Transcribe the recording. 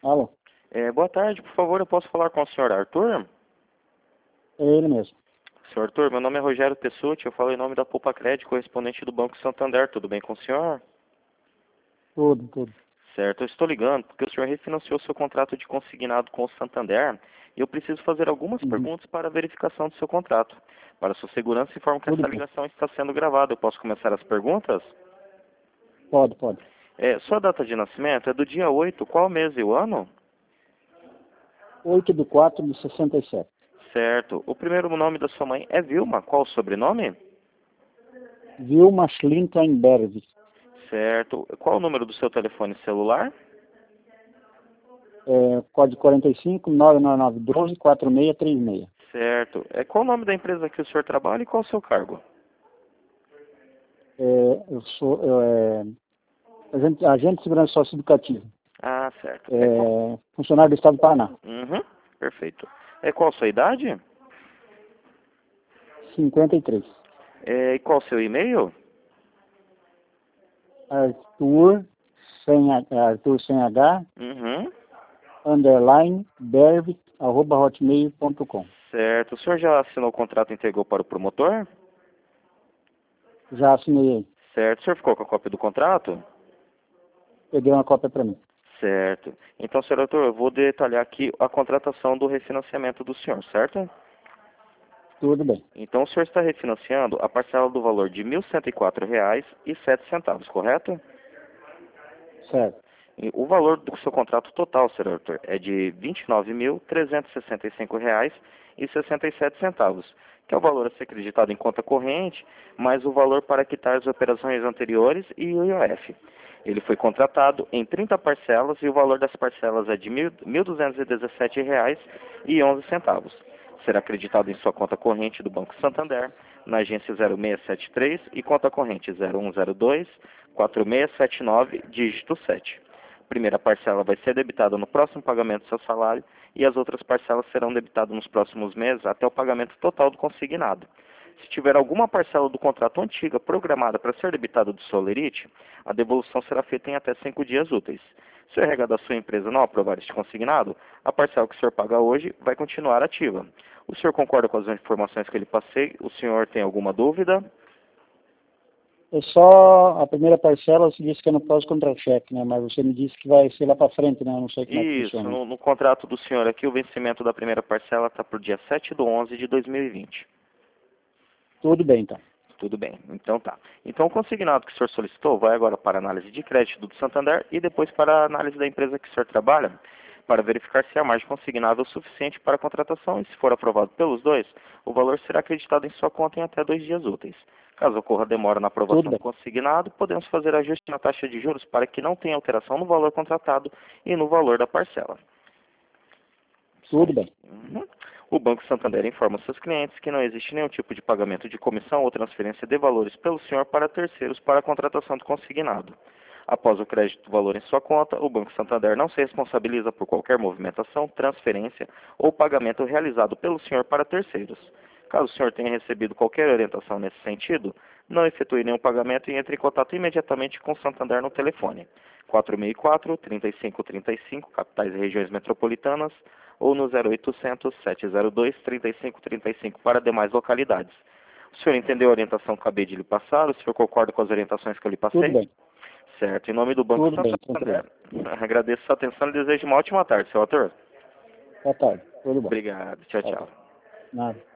Alô? Boa tarde, por favor, eu posso falar com o senhor Arthur? É ele mesmo. Senhor Arthur, meu nome é Rogério Tessuti, eu falo em nome da Poupa Crédito, correspondente do Banco Santander, tudo bem com o senhor? Tudo. Certo, eu estou ligando porque o senhor refinanciou seu contrato de consignado com o Santander e eu preciso fazer algumas Uhum. perguntas para a verificação do seu contrato. Para sua segurança, informo que Tudo essa bem. ligação está sendo gravada. Eu posso começar as perguntas? Pode. Sua data de nascimento é do dia 8, qual mês e o ano? 8/4/67. Certo. O primeiro nome da sua mãe é Vilma, qual o sobrenome? Vilma Schlintenberg. Certo. Qual o número do seu telefone celular? Código 45 99912 4636. Certo. Qual o nome da empresa que o senhor trabalha e qual o seu cargo? Eu sou agente de segurança socioeducativa. Ah, certo. Funcionário do Estado do Paraná. Uhum, perfeito. Qual a sua idade? 53. E qual o seu e-mail? Arthur sem H, Uhum, underline, bervic, @hotmail.com. certo. O senhor já assinou o contrato e entregou para o promotor? Já assinei. Certo. O senhor ficou com a cópia do contrato? Peguei uma cópia para mim. Certo. Então, senhor doutor, eu vou detalhar aqui a contratação do refinanciamento do senhor, certo? Tudo bem. Então, o senhor está refinanciando a parcela do valor de R$ 1.104,07, correto? Certo. E o valor do seu contrato total, senhor Arthur, é de R$ 29.365,67, que é o valor a ser acreditado em conta corrente, mais o valor para quitar as operações anteriores e o IOF. Ele foi contratado em 30 parcelas e o valor das parcelas é de R$ 1.217,11. Será acreditado em sua conta corrente do Banco Santander, na agência 0673 e conta corrente 0102 4679, dígito 7. A primeira parcela vai ser debitada no próximo pagamento do seu salário e as outras parcelas serão debitadas nos próximos meses até o pagamento total do consignado. Se tiver alguma parcela do contrato antiga programada para ser debitada do Solerite, a devolução será feita em até 5 dias úteis. Se o RH da sua empresa não aprovar este consignado, a parcela que o senhor paga hoje vai continuar ativa. O senhor concorda com as informações que ele passei? O senhor tem alguma dúvida? É só a primeira parcela, você disse que é no pós-contra-cheque, né? Mas você me disse que vai ser lá para frente, né? Eu não sei como é que Isso, funciona. no contrato do senhor aqui, o vencimento da primeira parcela está por dia 7/11 de 2020. Tudo bem, então. Tudo bem, então tá. Então o consignado que o senhor solicitou vai agora para a análise de crédito do Santander e depois para a análise da empresa que o senhor trabalha, para verificar se a margem consignada é o suficiente para a contratação e se for aprovado pelos dois, o valor será acreditado em sua conta em até 2 dias úteis. Caso ocorra demora na Tudo aprovação do bem. consignado, podemos fazer ajuste na taxa de juros para que não tenha alteração no valor contratado e no valor da parcela. Tudo bem. Uhum. O Banco Santander informa seus clientes que não existe nenhum tipo de pagamento de comissão ou transferência de valores pelo senhor para terceiros para a contratação do consignado. Após o crédito do valor em sua conta, o Banco Santander não se responsabiliza por qualquer movimentação, transferência ou pagamento realizado pelo senhor para terceiros. Caso o senhor tenha recebido qualquer orientação nesse sentido, não efetue nenhum pagamento e entre em contato imediatamente com o Santander no telefone 464-3535, capitais e regiões metropolitanas, ou no 0800 702 3535 para demais localidades. O senhor entendeu a orientação que acabei de lhe passar? O senhor concorda com as orientações que eu lhe passei? Tudo bem. Certo. Em nome do Banco Tudo bem, Santander, tranquilo. agradeço a sua atenção e desejo uma ótima tarde, seu autor. Boa tarde. Tudo bom. Obrigado. Tchau, Tá tchau. bom. Nada.